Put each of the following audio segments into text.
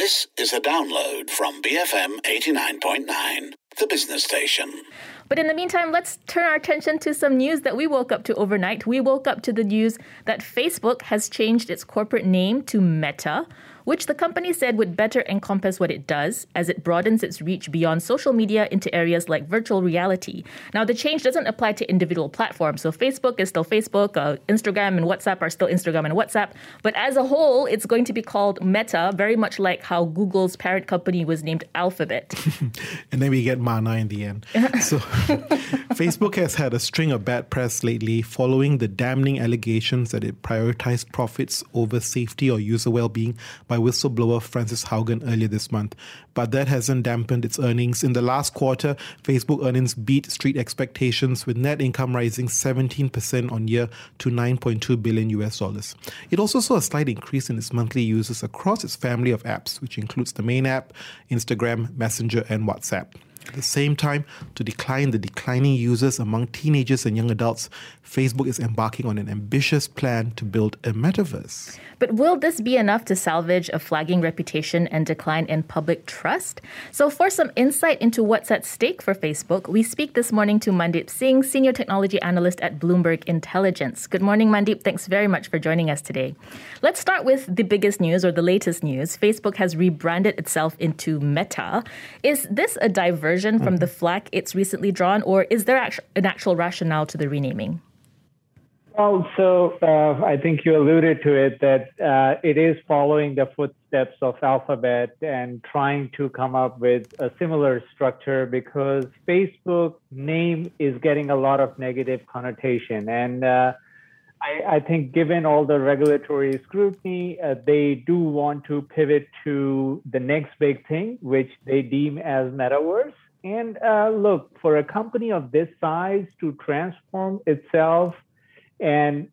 This is a download from BFM 89.9, the business station. But in the meantime, let's turn our attention to some news that we woke up to overnight. We woke up to the news that Facebook has changed its corporate name to Meta, which the company said would better encompass what it does as it broadens its reach beyond social media into areas like virtual reality. Now, the change doesn't apply to individual platforms. So Facebook is still Facebook, Instagram and WhatsApp are still Instagram and WhatsApp. But as a whole, it's going to be called Meta, very much like how Google's parent company was named Alphabet. And then we get Mana in the end. So Facebook has had a string of bad press lately following the damning allegations that it prioritized profits over safety or user well-being by whistleblower Frances Haugen earlier this month. But that hasn't dampened its earnings. In the last quarter, Facebook earnings beat street expectations, with net income rising 17% on year to $9.2 billion US. It also saw a slight increase in its monthly users across its family of apps, which includes the main app, Instagram, Messenger, and WhatsApp. At the same time, to decline the declining users among teenagers and young adults, Facebook is embarking on an ambitious plan to build a metaverse. But will this be enough to salvage a flagging reputation and decline in public trust? So for some insight into what's at stake for Facebook, we speak this morning to Mandeep Singh, Senior Technology Analyst at Bloomberg Intelligence. Good morning, Mandeep. Thanks very much for joining us today. Let's start with the biggest news or the latest news. Facebook has rebranded itself into Meta. Is this a diversion from the flag it's recently drawn, or is there an actual rationale to the renaming? Well, so I think you alluded to it, that it is following the footsteps of Alphabet and trying to come up with a similar structure, because Facebook name is getting a lot of negative connotation. And I think given all the regulatory scrutiny, they do want to pivot to the next big thing, which they deem as metaverse. And look, for a company of this size to transform itself and,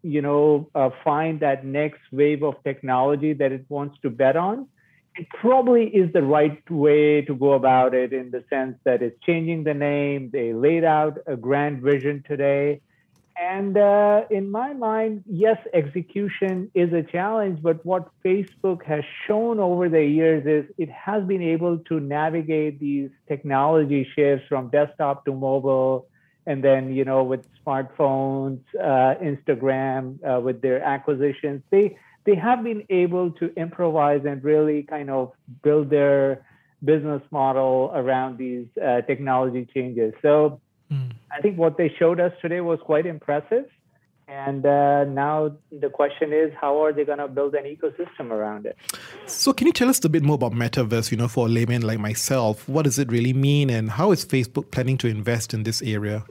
find that next wave of technology that it wants to bet on, it probably is the right way to go about it, in the sense that it's changing the name. They laid out a grand vision today. And in my mind, yes, execution is a challenge, but what Facebook has shown over the years is it has been able to navigate these technology shifts from desktop to mobile, and then, with smartphones, Instagram, with their acquisitions, they have been able to improvise and really kind of build their business model around these technology changes. So I think what they showed us today was quite impressive. And now the question is, how are they going to build an ecosystem around it? So can you tell us a bit more about metaverse, for a layman like myself? What does it really mean, and how is Facebook planning to invest in this area?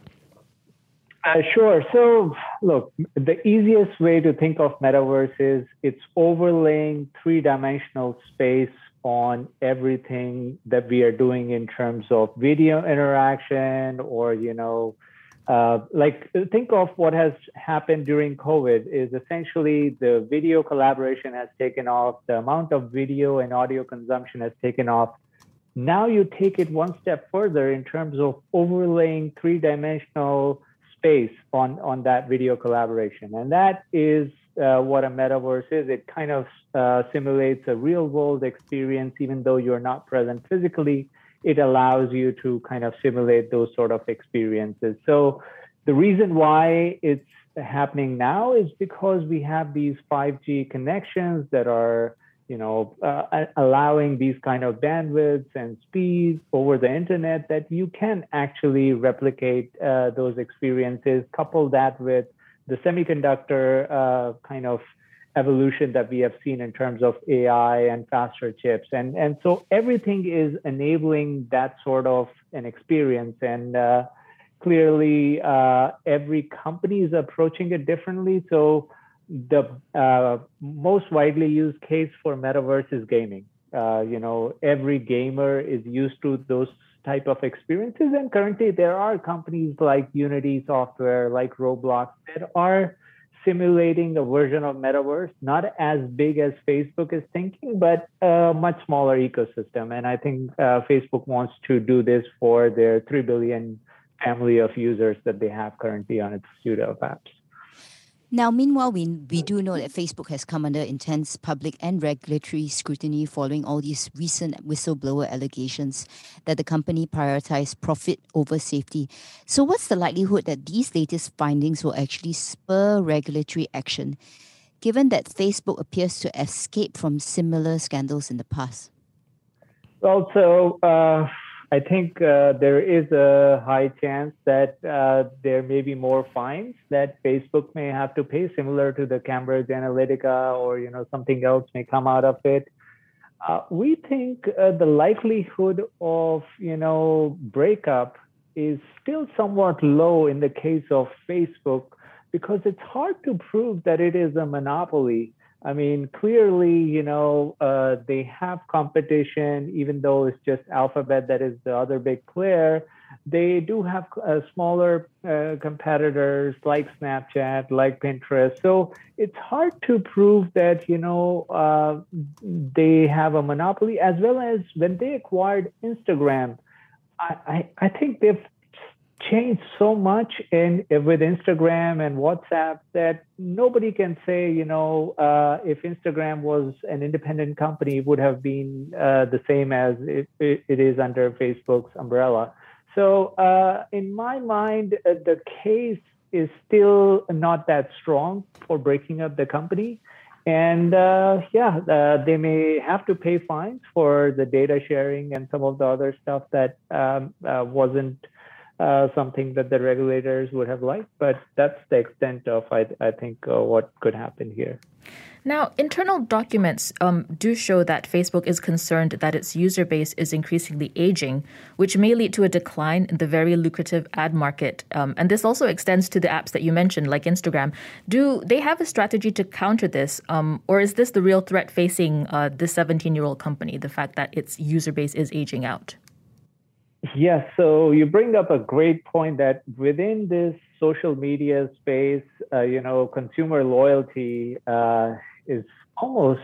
Sure. So look, the easiest way to think of metaverse is it's overlaying three-dimensional space on everything that we are doing in terms of video interaction, or, think of what has happened during COVID is essentially the video collaboration has taken off. The amount of video and audio consumption has taken off. Now you take it one step further in terms of overlaying three-dimensional space on that video collaboration. And that is what a metaverse is. It kind of simulates a real world experience. Even though you're not present physically, it allows you to kind of simulate those sort of experiences. So the reason why it's happening now is because we have these 5G connections that are, allowing these kind of bandwidths and speeds over the internet, that you can actually replicate those experiences. Couple that with the semiconductor kind of evolution that we have seen in terms of AI and faster chips. And so everything is enabling that sort of an experience. And clearly, every company is approaching it differently. So the most widely used case for metaverse is gaming. Every gamer is used to those type of experiences. And currently, there are companies like Unity Software, like Roblox, that are simulating a version of metaverse, not as big as Facebook is thinking, but a much smaller ecosystem. And I think Facebook wants to do this for their 3 billion family of users that they have currently on its suite of apps. Now, meanwhile, we do know that Facebook has come under intense public and regulatory scrutiny following all these recent whistleblower allegations that the company prioritized profit over safety. So what's the likelihood that these latest findings will actually spur regulatory action, given that Facebook appears to escape from similar scandals in the past? Well, so I think there is a high chance that there may be more fines that Facebook may have to pay, similar to the Cambridge Analytica, or something else may come out of it. We think the likelihood of breakup is still somewhat low in the case of Facebook, because it's hard to prove that it is a monopoly. I mean, clearly, they have competition, even though it's just Alphabet that is the other big player. They do have smaller competitors like Snapchat, like Pinterest. So it's hard to prove that, they have a monopoly, as well as when they acquired Instagram. I think they've changed so much with Instagram and WhatsApp that nobody can say, if Instagram was an independent company, it would have been the same as it is under Facebook's umbrella. So in my mind, the case is still not that strong for breaking up the company. And they may have to pay fines for the data sharing and some of the other stuff that wasn't something that the regulators would have liked, but that's the extent of, I think, what could happen here. Now, internal documents do show that Facebook is concerned that its user base is increasingly aging, which may lead to a decline in the very lucrative ad market. And this also extends to the apps that you mentioned, like Instagram. Do they have a strategy to counter this, or is this the real threat facing this 17-year-old company, the fact that its user base is aging out? Yes, so you bring up a great point that within this social media space, consumer loyalty is almost,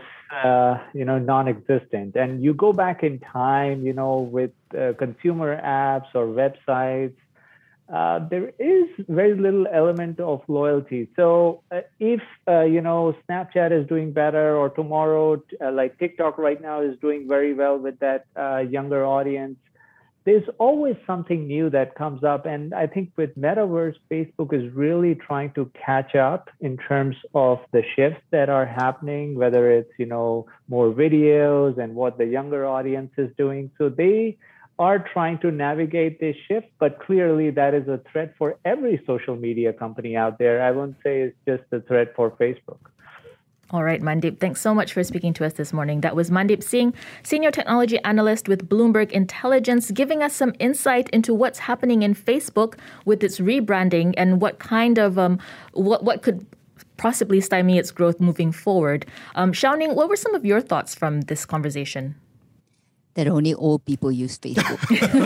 non-existent. And you go back in time, with consumer apps or websites, there is very little element of loyalty. So if, Snapchat is doing better, or tomorrow, like TikTok right now is doing very well with that younger audience, there's always something new that comes up. And I think with Metaverse, Facebook is really trying to catch up in terms of the shifts that are happening, whether it's, more videos and what the younger audience is doing. So they are trying to navigate this shift, but clearly that is a threat for every social media company out there. I won't say it's just a threat for Facebook. All right, Mandeep, thanks so much for speaking to us this morning. That was Mandeep Singh, Senior Technology Analyst with Bloomberg Intelligence, giving us some insight into what's happening in Facebook with its rebranding and what kind of, what could possibly stymie its growth moving forward. Xiao Ning, what were some of your thoughts from this conversation? That only old people use Facebook.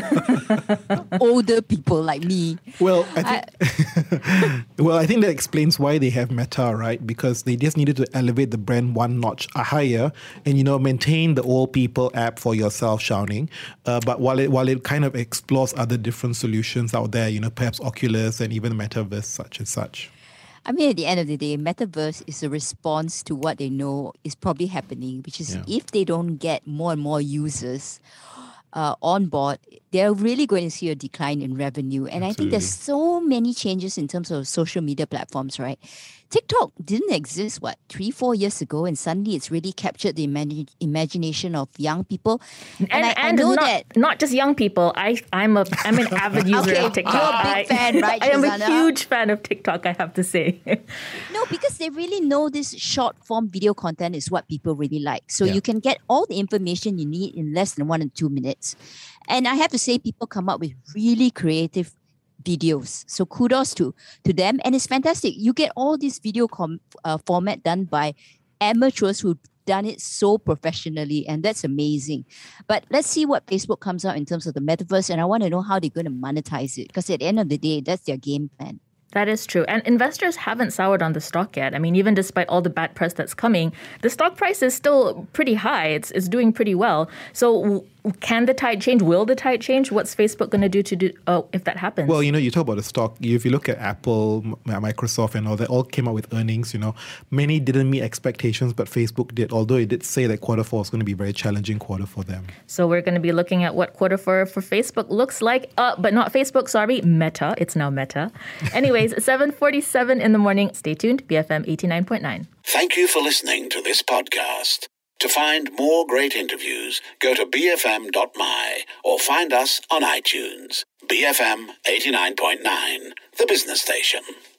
Older people like me. Well, I think that explains why they have Meta, right? Because they just needed to elevate the brand one notch higher and, maintain the old people app for yourself, Xiao Ning. But while it kind of explores other different solutions out there, perhaps Oculus and even Metaverse, such and such. I mean, at the end of the day, Metaverse is a response to what they know is probably happening, which is if they don't get more and more users on board, they're really going to see a decline in revenue. And I think there's so many changes in terms of social media platforms, right? TikTok didn't exist, 3-4 years ago, and suddenly it's really captured the imagination of young people. And I know not just young people. I'm an avid user of TikTok. You're a big fan, right, I am Shazana? a huge fan of TikTok, I have to say. No, because they really know this short form video content is what people really like. So you can get all the information you need in less than 1 or 2 minutes. And I have to say, people come up with really creative videos. So kudos to them. And it's fantastic. You get all this video format done by amateurs who've done it so professionally. And that's amazing. But let's see what Facebook comes out in terms of the metaverse. And I want to know how they're going to monetize it. Because at the end of the day, that's their game plan. That is true. And investors haven't soured on the stock yet. I mean, even despite all the bad press that's coming, the stock price is still pretty high. It's doing pretty well. So can the tide change? Will the tide change? What's Facebook going to do if that happens? Well, you talk about the stock. If you look at Apple, Microsoft and all that, all came out with earnings, Many didn't meet expectations, but Facebook did, although it did say that quarter 4 is going to be a very challenging quarter for them. So we're going to be looking at what quarter 4 for Facebook looks like. But not Facebook, sorry, Meta. It's now Meta. Anyways, 7:47 in the morning. Stay tuned, BFM 89.9. Thank you for listening to this podcast. To find more great interviews, go to bfm.my or find us on iTunes. BFM 89.9, the business station.